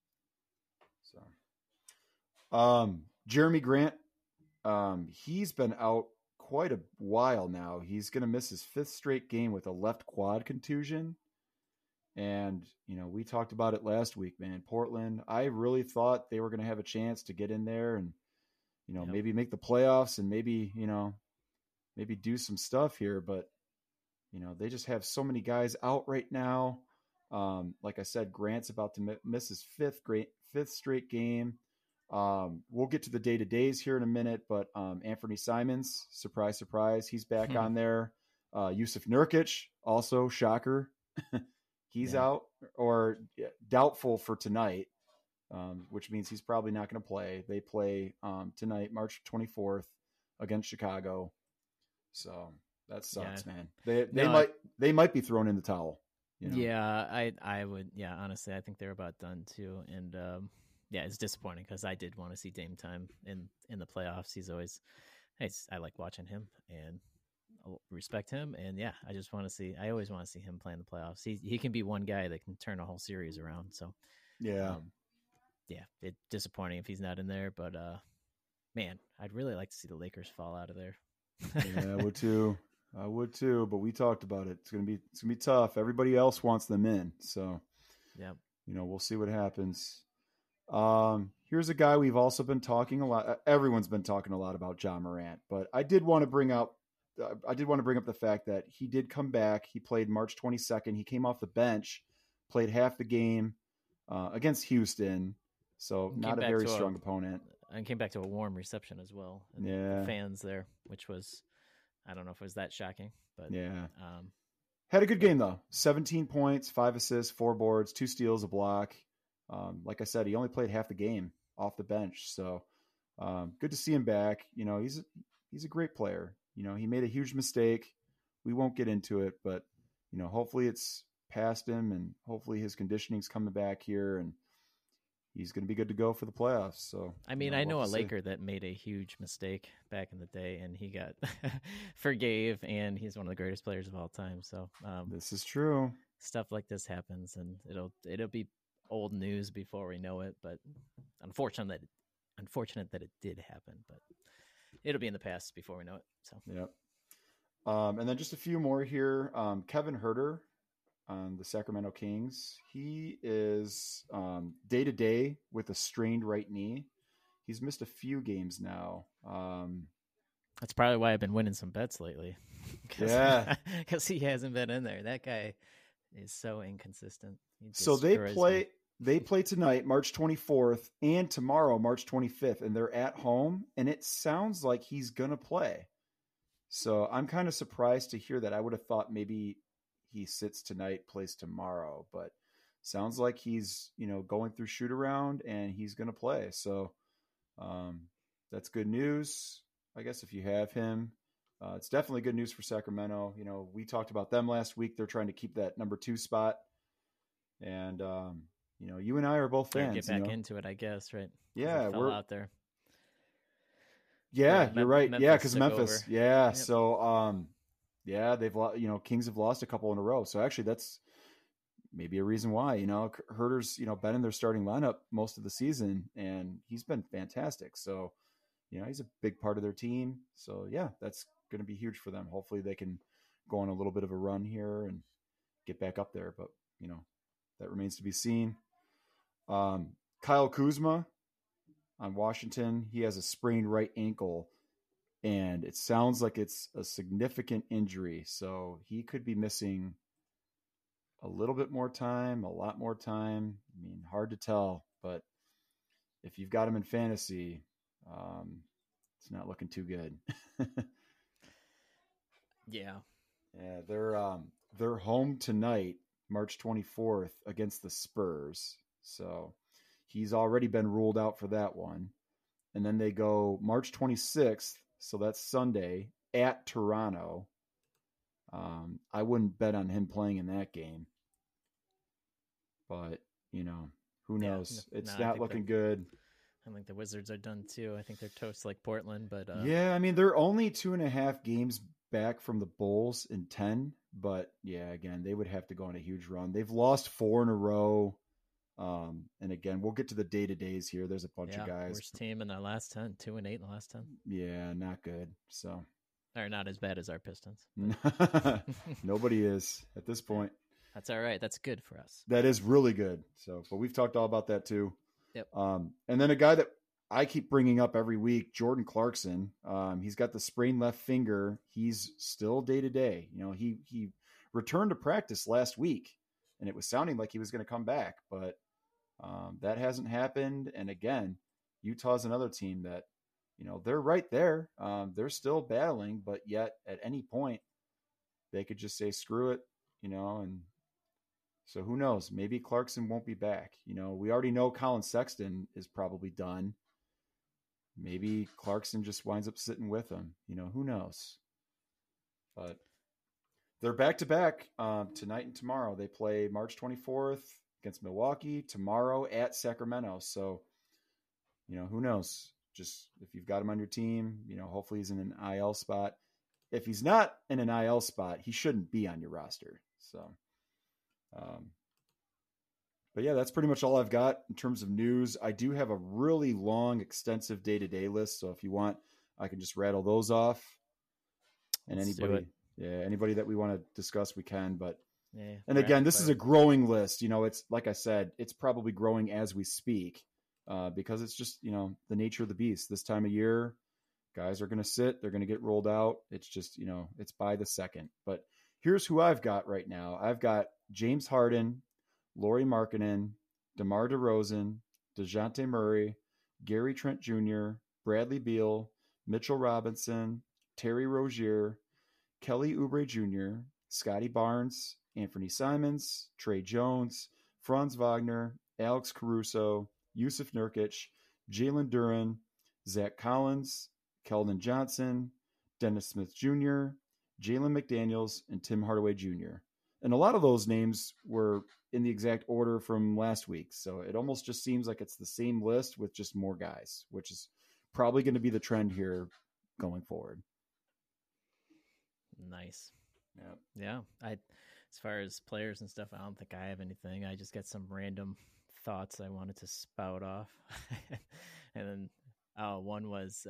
So, Jeremy Grant, he's been out quite a while now. He's going to miss his 5th straight game with a left quad contusion. And, we talked about it last week, man. Portland, I really thought they were going to have a chance to get in there and, maybe make the playoffs and maybe do some stuff here. But, they just have so many guys out right now. Like I said, Grant's about to miss his 5th straight game. We'll get to the day-to-days here in a minute, but Anthony Simons, surprise, surprise, he's back on there. Yusuf Nurkic, also shocker. He's out or doubtful for tonight, which means he's probably not going to play. They play tonight, March 24th, against Chicago. So that sucks, man. They might be thrown in the towel. Yeah, I would. Yeah, honestly, I think they're about done too. And it's disappointing because I did want to see Dame time in the playoffs. He's always, I like watching him and I respect him. And yeah, I just want to see. I always want to see him play in the playoffs. He can be one guy that can turn a whole series around. So it's disappointing if he's not in there. But man, I'd really like to see the Lakers fall out of there. Yeah, I would too. But we talked about it. It's gonna be tough. Everybody else wants them in, so we'll see what happens. Here's a guy we've also been talking a lot. Everyone's been talking a lot about Ja Morant, but I did want to bring up I did want to bring up the fact that he did come back. He played March 22nd. He came off the bench, played half the game against Houston. So not a very strong opponent. And came back to a warm reception as well. And the fans there, which was, I don't know if it was that shocking, but yeah. Had a good game though. 17 points, 5 assists, 4 boards, 2 steals, a block. Like I said, he only played half the game off the bench. So good to see him back. You know, he's a great player. You know, he made a huge mistake. We won't get into it, but you know, hopefully it's past him, and hopefully his conditioning's coming back here, and he's going to be good to go for the playoffs. So, I mean, I know a Laker that made a huge mistake back in the day, and he got forgave, and he's one of the greatest players of all time. So, this is true. Stuff like this happens, and it'll be old news before we know it. But unfortunate that it did happen. But it'll be in the past before we know it. So, yep. And then just a few more here. Kevin Huerter on the Sacramento Kings. He is day to day with a strained right knee. He's missed a few games now. That's probably why I've been winning some bets lately. Because he hasn't been in there. That guy is so inconsistent. So they play tonight, March 24th, and tomorrow, March 25th, and they're at home, and it sounds like he's going to play. So I'm kind of surprised to hear that. I would have thought maybe he sits tonight, plays tomorrow, but sounds like he's, you know, going through shoot around and he's going to play. So that's good news, I guess, if you have him. It's definitely good news for Sacramento. You know, we talked about them last week. They're trying to keep that number 2 spot. And, you know, you and I are both fans. Get back into it, I guess, right? Yeah. We're out there. Yeah, you're right. Memphis, yeah, because Memphis. Over. Yeah. Yep. So, yeah, they've Kings have lost a couple in a row. So actually that's maybe a reason why, you know, Huerter's, you know, been in their starting lineup most of the season, and he's been fantastic. So, you know, he's a big part of their team. So yeah, that's going to be huge for them. Hopefully they can go on a little bit of a run here and get back up there. But, you know, that remains to be seen. Kyle Kuzma on Washington, he has a sprained right ankle, and it sounds like it's a significant injury. So he could be missing a little bit more time, a lot more time. I mean, hard to tell, but if you've got him in fantasy, it's not looking too good. Yeah. Yeah. They're home tonight, March 24th, against the Spurs. So he's already been ruled out for that one. And then they go March 26th. So that's Sunday at Toronto. I wouldn't bet on him playing in that game, but you know, who knows? It's not looking good. I think the Wizards are done too. I think they're toast like Portland, but yeah, I mean, they're only 2.5 games back from the Bulls in 10, but yeah, again, they would have to go on a huge run. They've lost 4 in a row. And again, we'll get to the day-to-days here. There's a bunch of guys. Worst team in the last 10, 2-8 in the last 10. Yeah, not good. So, or not as bad as our Pistons. Nobody is at this point. That's all right. That's good for us. That is really good. So, but we've talked all about that too. Yep. And then a guy that I keep bringing up every week, Jordan Clarkson. He's got the sprained left finger. He's still day to day. You know, he returned to practice last week, and it was sounding like he was going to come back, but that hasn't happened. And again, Utah's another team that, you know, they're right there. They're still battling, but yet at any point they could just say, screw it, you know, and so who knows? Maybe Clarkson won't be back. You know, we already know Colin Sexton is probably done. Maybe Clarkson just winds up sitting with him. You know, who knows? But they're back-to-back tonight and tomorrow. They play March 24th against Milwaukee, tomorrow at Sacramento. So, you know, who knows? Just if you've got him on your team, you know, hopefully he's in an IL spot. If he's not in an IL spot, he shouldn't be on your roster. So, but yeah, that's pretty much all I've got in terms of news. I do have a really long, extensive day-to-day list. So if you want, I can just rattle those off. And anybody that we want to discuss, we can. But and again, this is a growing list. You know, it's like I said, it's probably growing as we speak because it's just, you know, the nature of the beast. This time of year, Guys are going to sit. They're going to get rolled out. It's just, it's by the second. But here's who I've got right now. I've got James Harden, Lauri Markkanen, DeMar DeRozan, DeJounte Murray, Gary Trent Jr., Bradley Beal, Mitchell Robinson, Terry Rozier, Kelly Oubre Jr., Scotty Barnes, Anthony Simons, Trey Jones, Franz Wagner, Alex Caruso, Yusuf Nurkic, Jalen Duren, Zach Collins, Keldon Johnson, Dennis Smith Jr., Jalen McDaniels, and Tim Hardaway Jr. And a lot of those names were in the exact order from last week. So it almost just seems like it's the same list with just more guys, which is probably going to be the trend here going forward. Nice. Yeah. As far as players and stuff, I don't think I have anything. I just got some random thoughts I wanted to spout off. And then one was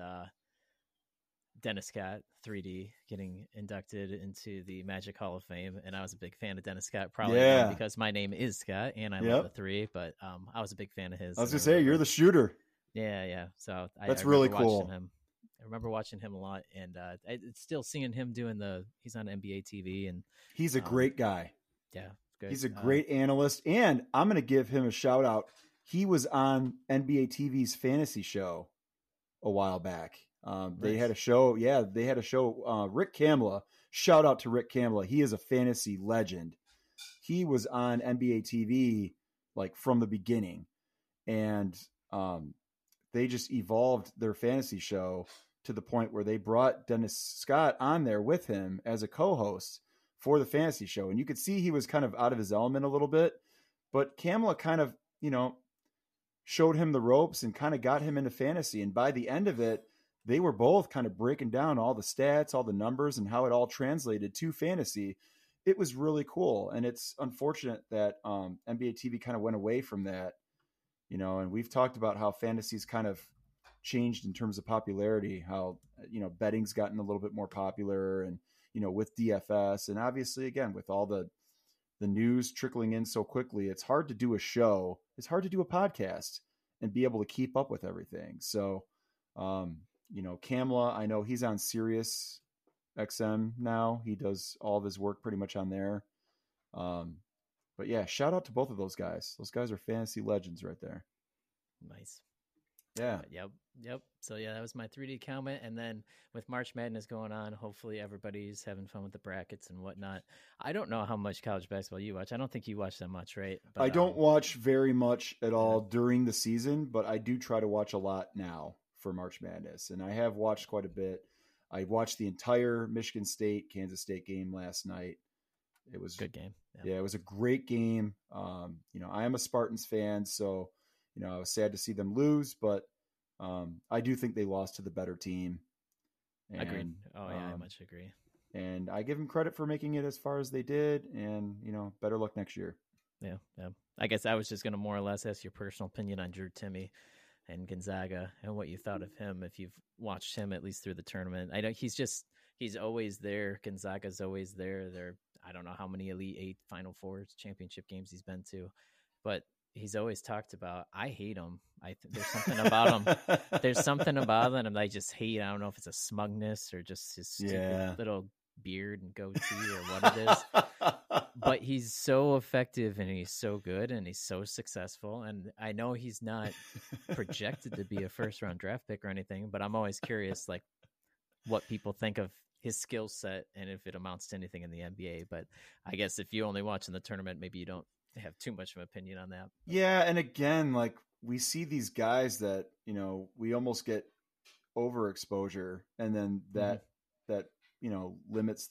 Dennis Scott, 3D, getting inducted into the Magic Hall of Fame. And I was a big fan of Dennis Scott, probably because my name is Scott and I love the 3, but I was a big fan of his. I was going to say, you're the shooter. Yeah. So that's really cool. I remember watching him a lot, and it's still seeing him he's on NBA TV, and he's a great guy. Yeah, good. He's a great analyst, and I'm going to give him a shout out. He was on NBA TV's fantasy show a while back. They had a show. Yeah, they had a show. Rick Kamla. Shout out to Rick Kamla. He is a fantasy legend. He was on NBA TV like from the beginning, and they just evolved their fantasy show to the point where they brought Dennis Scott on there with him as a co-host for the fantasy show. And you could see he was kind of out of his element a little bit, but Kamla kind of, showed him the ropes and kind of got him into fantasy. And by the end of it, they were both kind of breaking down all the stats, all the numbers, and how it all translated to fantasy. It was really cool. And it's unfortunate that NBA TV kind of went away from that, and we've talked about how fantasy's kind of changed in terms of popularity, how, betting's gotten a little bit more popular and, with DFS. And obviously, again, with all the news trickling in so quickly, it's hard to do a show. It's hard to do a podcast and be able to keep up with everything. So, Kamla, I know he's on Sirius XM now. He does all of his work pretty much on there. But yeah, shout out to both of those guys. Those guys are fantasy legends right there. Nice. Yeah. Yep. So yeah, that was my 3D comment. And then with March Madness going on, hopefully everybody's having fun with the brackets and whatnot. I don't know how much college basketball you watch. I don't think you watch that much, right? But, I don't watch very much at all during the season, but I do try to watch a lot now for March Madness. And I have watched quite a bit. I watched the entire Michigan State, Kansas State game last night. It was a good game. Yeah, it was a great game. I am a Spartans fan, so I was sad to see them lose, but I do think they lost to the better team. And, agreed. Oh yeah, I much agree. And I give them credit for making it as far as they did, and better luck next year. Yeah. I guess I was just going to more or less ask your personal opinion on Drew Timme and Gonzaga and what you thought of him if you've watched him at least through the tournament. I know he's always there. Gonzaga's always there. I don't know how many Elite Eight, Final Four, championship games he's been to, but he's always talked about, I hate him. There's something about him. There's something about him I just hate. I don't know if it's a smugness or just his stupid little beard and goatee or what it is. But he's so effective and he's so good and he's so successful. And I know he's not projected to be a first-round draft pick or anything, but I'm always curious, like, what people think of his skill set and if it amounts to anything in the NBA. But I guess if you only watch in the tournament, maybe you don't have too much of an opinion on that. Yeah. And again, like we see these guys that, we almost get overexposure, and then that limits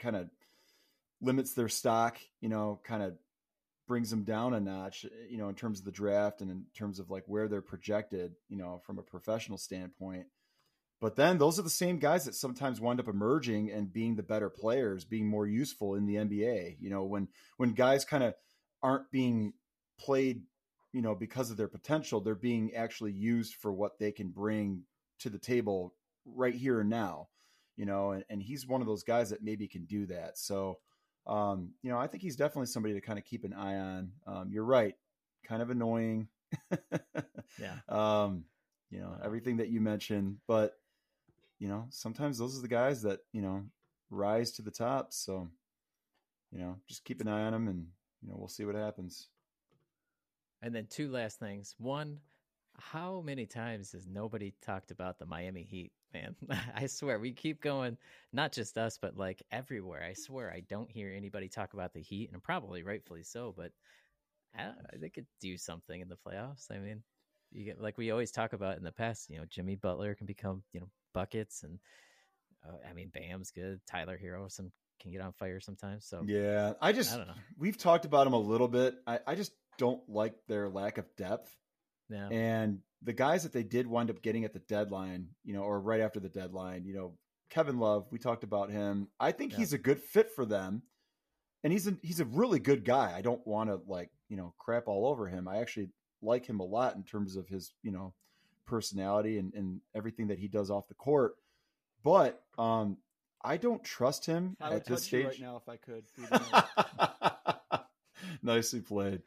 their stock, kind of brings them down a notch, in terms of the draft and in terms of like where they're projected, from a professional standpoint. But then those are the same guys that sometimes wind up emerging and being the better players, being more useful in the NBA. When guys kind of aren't being played, because of their potential, they're being actually used for what they can bring to the table right here and now, and he's one of those guys that maybe can do that. So, I think he's definitely somebody to kind of keep an eye on. You're right. Kind of annoying. Yeah. Everything that you mentioned, but sometimes those are the guys that, rise to the top. So, just keep an eye on them, and, we'll see what happens. And then two last things. One, how many times has nobody talked about the Miami Heat, man? I swear, we keep going, not just us, but like everywhere. I swear, I don't hear anybody talk about the Heat, and probably rightfully so, but they could do something in the playoffs. I mean, you get, like we always talk about in the past, Jimmy Butler can become, buckets, and Bam's good. Tyler Hero can get on fire sometimes. So yeah, I don't know. We've talked about him a little bit. I just don't like their lack of depth. Yeah. And the guys that they did wind up getting at the deadline, or right after the deadline, Kevin Love, we talked about him. I think he's a good fit for them. And he's a really good guy. I don't want to crap all over him. I actually like him a lot in terms of his, personality and everything that he does off the court. But I don't trust him at this stage. Right now, if I could. Nicely played.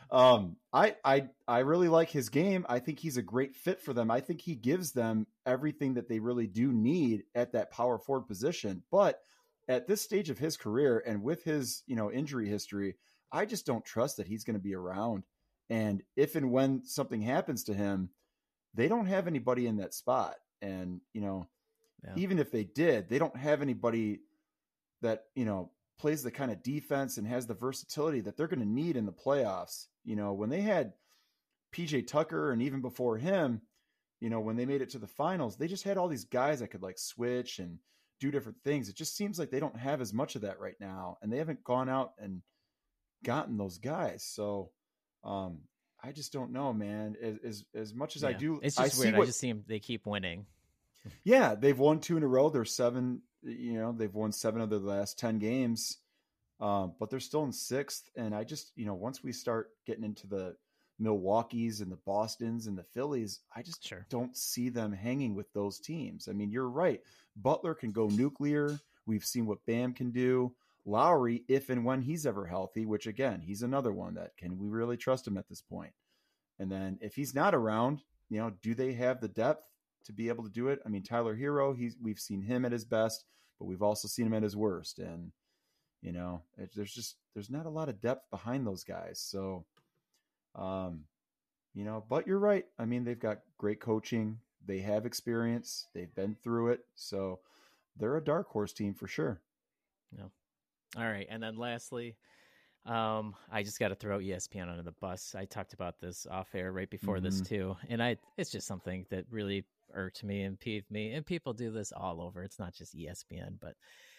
I really like his game. I think he's a great fit for them. I think he gives them everything that they really do need at that power forward position. But at this stage of his career and with his, injury history, I just don't trust that he's going to be around. And if and when something happens to him, they don't have anybody in that spot. And, even if they did, they don't have anybody that, plays the kind of defense and has the versatility that they're going to need in the playoffs. When they had PJ Tucker, and even before him, when they made it to the finals, they just had all these guys that could switch and do different things. It just seems like they don't have as much of that right now, and they haven't gone out and gotten those guys. So I just don't know, man. As much as I do, it's just weird. I just see them, they keep winning. Yeah, they've won 2 in a row. They're 7. They've won 7 of the last 10 games, but they're still in 6th. And I just, once we start getting into the Milwaukees and the Bostons and the Phillies, I just don't see them hanging with those teams. I mean, you're right. Butler can go nuclear. We've seen what Bam can do. Lowry, if and when he's ever healthy, which again, he's another one that can we really trust him at this point? And then if he's not around, do they have the depth to be able to do it? I mean, Tyler Hero, we've seen him at his best, but we've also seen him at his worst. And, there's not a lot of depth behind those guys. So, but you're right. I mean, they've got great coaching. They have experience. They've been through it. So they're a dark horse team for sure. No. All right. And then lastly, I just got to throw ESPN under the bus. I talked about this off air right before this too. And it's just something that really irked me and peeved me, and people do this all over. It's not just ESPN, but,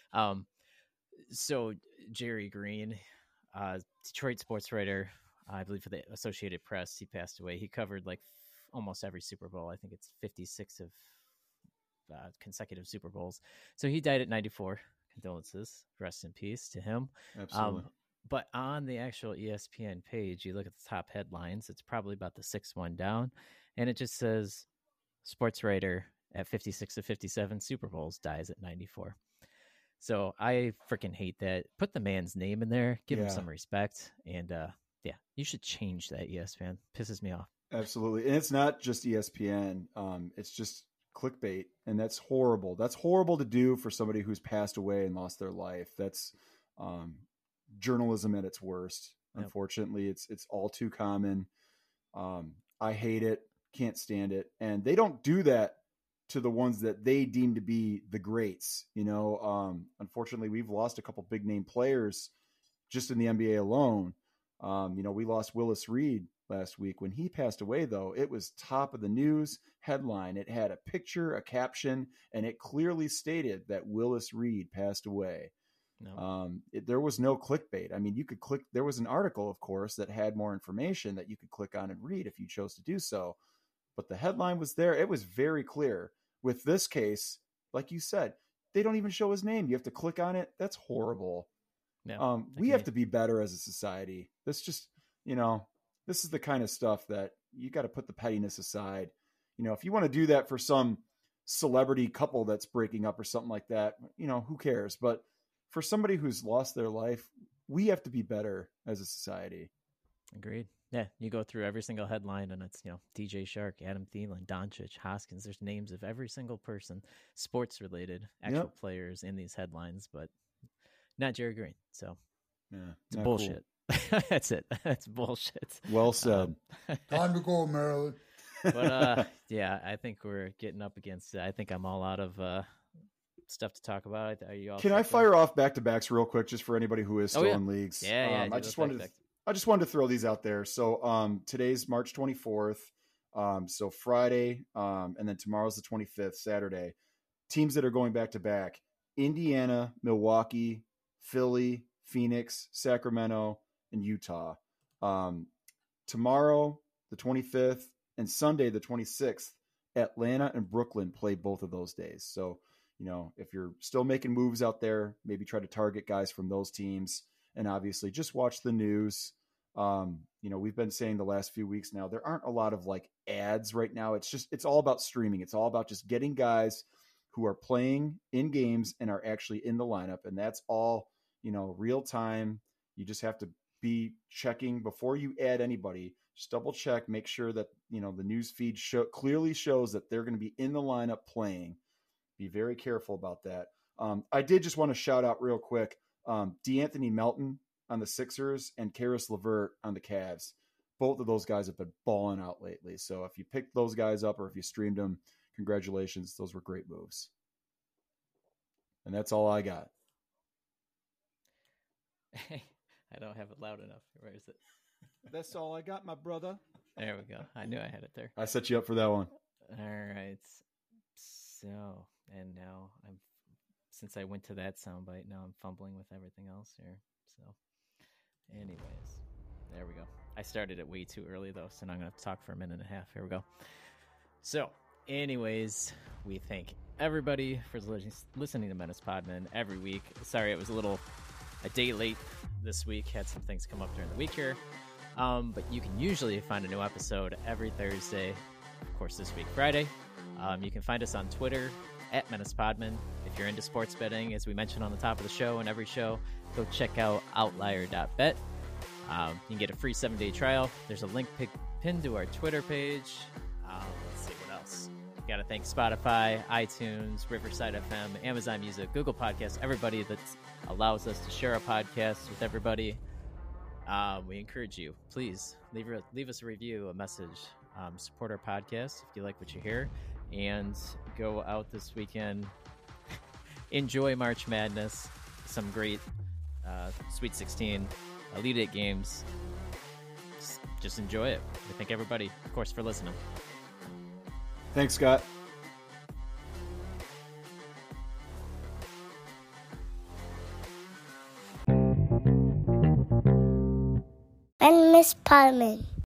so Jerry Green, Detroit sports writer, I believe for the Associated Press, he passed away. He covered almost every Super Bowl. I think it's 56 of consecutive Super Bowls. So he died at 94. Condolences. Rest in peace to him. Absolutely. But on the actual ESPN page, you look at the top headlines, it's probably about the 6th one down, and it just says sports writer at 56 of 57 Super Bowls dies at 94. So I freaking hate that. Put the man's name in there, give him some respect, and you should change that. ESPN pisses me off. Absolutely. And it's not just ESPN. It's just clickbait, and that's horrible. That's horrible to do for somebody who's passed away and lost their life. That's journalism at its worst. Yep. Unfortunately, it's all too common. I hate it. Can't stand it. And they don't do that to the ones that they deem to be the greats. Unfortunately, we've lost a couple big name players just in the NBA alone. We lost Willis Reed last week. When he passed away, though, it was top of the news headline. It had a picture, a caption, and it clearly stated that Willis Reed passed away. No. There was no clickbait. I mean, you could click. There was an article, of course, that had more information that you could click on and read if you chose to do so. But the headline was there. It was very clear. With this case, like you said, they don't even show his name. You have to click on it. That's horrible. No, we have to be better as a society. This just, this is the kind of stuff that you got to put the pettiness aside. If you want to do that for some celebrity couple that's breaking up or something like that, who cares? But for somebody who's lost their life, we have to be better as a society. Agreed. Yeah, you go through every single headline, and it's DJ Shark, Adam Thielen, Doncic, Hoskins. There's names of every single person, sports related, actual players in these headlines, but not Jerry Green. So it's bullshit. Cool. That's it. That's bullshit. Well said. Time to go, Maryland. But yeah, I think we're getting up against it. I think I'm all out of stuff to talk about. Are you all? Can I fire off back-to-backs real quick, just for anybody who is still in leagues? Yeah. I just wanted to throw these out there. So today's March 24th. So Friday, and then tomorrow's the 25th, Saturday. Teams that are going back-to-back: Indiana, Milwaukee, Philly, Phoenix, Sacramento, and Utah. Tomorrow, the 25th, and Sunday, the 26th, Atlanta and Brooklyn play both of those days. So, if you're still making moves out there, maybe try to target guys from those teams. And obviously just watch the news. We've been saying the last few weeks now, there aren't a lot of like ads right now. It's all about streaming. It's all about just getting guys who are playing in games and are actually in the lineup. And that's all, real time. You just have to be checking before you add anybody. Just double check, make sure that, the news feed clearly shows that they're going to be in the lineup playing. Be very careful about that. I did just want to shout out real quick, DeAnthony Melton on the Sixers and Karis LeVert on the Cavs. Both of those guys have been balling out lately. So if you picked those guys up or if you streamed them, congratulations. Those were great moves. And that's all I got. I don't have it loud enough. Where is it? That's all I got, my brother. There we go. I knew I had it there. I set you up for that one. All right. So, and now since I went to that soundbite, now I'm fumbling with everything else here. So, anyways, there we go. I started it way too early though, so now I'm going to talk for a minute and a half. Here we go. So, anyways, we thank everybody for listening to Menace Podman every week. Sorry, it was a day late this week. Had some things come up during the week here. But you can usually find a new episode every Thursday. Of course, this week, Friday. You can find us on Twitter at Menace Podman. If you're into sports betting, as we mentioned on the top of the show and every show, go check out outlier.bet. You can get a free 7-day trial. There's a link pinned to our Twitter page. Let's see what else. Got to thank Spotify, iTunes, Riverside FM, Amazon Music, Google Podcasts, everybody that allows us to share our podcast with everybody. We encourage you, please leave us a review, a message. Support our podcast if you like what you hear, and go out this weekend. Enjoy March Madness, some great Sweet 16, Elite 8 games. Just enjoy it. We thank everybody, of course, for listening. Thanks, Scott. And Miss Podman.